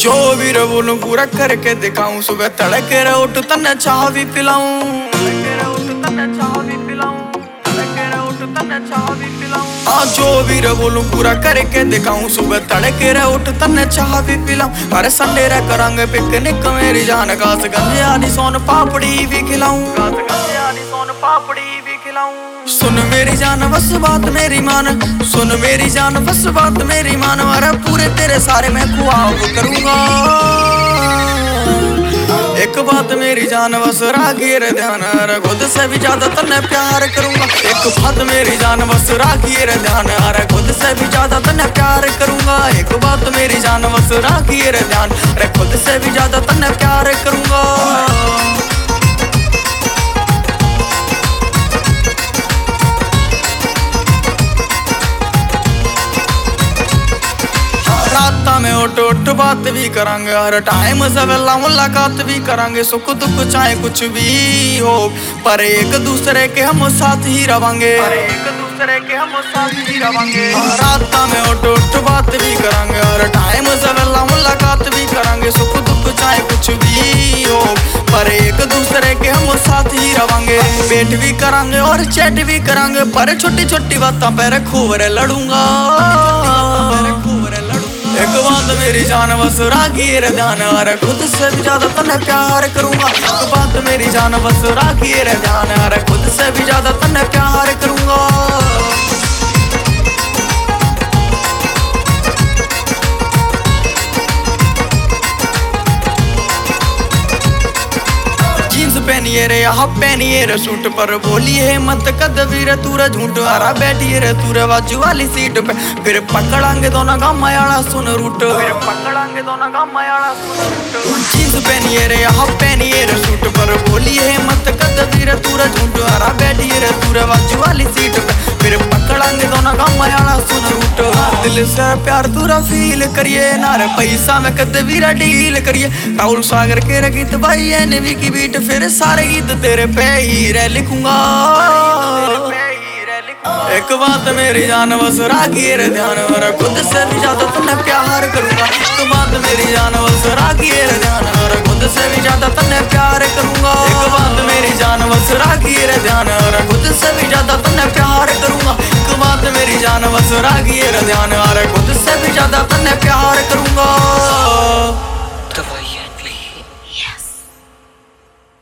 जो भी रे बोलूं पूरा करके दिखाऊं, सुबह तड़के रे उठ तन्ने चाह भी पिलाऊं, जो भी रे बोलूं पूरा करके दिखाऊं, सुबह तड़के रे उठ तन्ने चाह भी पिलाऊं। अरे संडे रे करांगे पिकनिक मेरी जान, घास गंजे आनी सोन पापड़ी भी खिलाऊं, सुन मेरी जान बस बात मेरी मान, सुन मेरी जान बस बात मेरी मान। अरे पूरे तेरे सारे मैं ख्वाब करूंगा, एक बात मेरी जान बस राखी रे ध्यान, अरे खुद से भी ज्यादा तन्ने प्यार करूंगा। एक बात मेरी जान बस राखी रे ध्यान, अरे खुद से भी ज्यादा तन्ने प्यार करूंगा। एक बात मेरी जान बस राखी रे ध्यान, अरे खुद से भी ज्यादा तन्ने प्यार करूंगा। में उठ उठ बात भी करांगे, हर टाइम से वेला मुलाकात भी करांगे। सुख दुख चाहे कुछ भी हो, पर एक दूसरे के हम साथ ही रवांगे, रात में उठ उठ बात भी करांगे, हर टाइम से वेला मुलाकात भी करांगे। सुख दुख चाहे कुछ भी हो, पर एक दूसरे के हम साथ ही रवांगे। वेट भी करांगे और चैट भी करांगे, पर छोटी छोटी बातों पर खूब रे लड़ूंगा। एक बात मेरी जान बस राखी रे ध्यान, अरे खुद से भी ज्यादा तन्ने प्यार करूंगा। एक बात मेरी जान बस राखी रे ध्यान, अरे खुद से भी ज्यादा तन्ने प्यार करूंगा। पहनिए रे हाफ पहनिए रे सूट, पर बोलिए मत कद वीर तूरा झूठ। आरा बैठिए रे तूरे बाजू वाली सीट पे, फिर पकड़ांगे दोनों गाँव मायाड़ा सुन रूट, जींस पहनिए रे हाफ पहनिए रे सूट, पर बोलिए मत कद वीर तूरा झूठ। आरा बैठिए रे तूरे बाजू वाली सीट पे, फिर पकड़ांगे दोनों गाँव मायाड़ा सुन रूट। दिल से प्यार तूरा फील करिए, ना रे पैसा में कद वीरा डील करिए। राहुल सागर के गीत भाई एनवी की बीट, फिर सारे गीत तेरे पे ही रे लिखूंगा। एक बात मेरी जान बस राखी रे ध्यान, और खुद से भी ज्यादा तन्ने प्यार करूंगा। एक बात मेरी जान बस राखी रे ध्यान, और खुद से भी ज्यादा तन्ने प्यार करूंगा।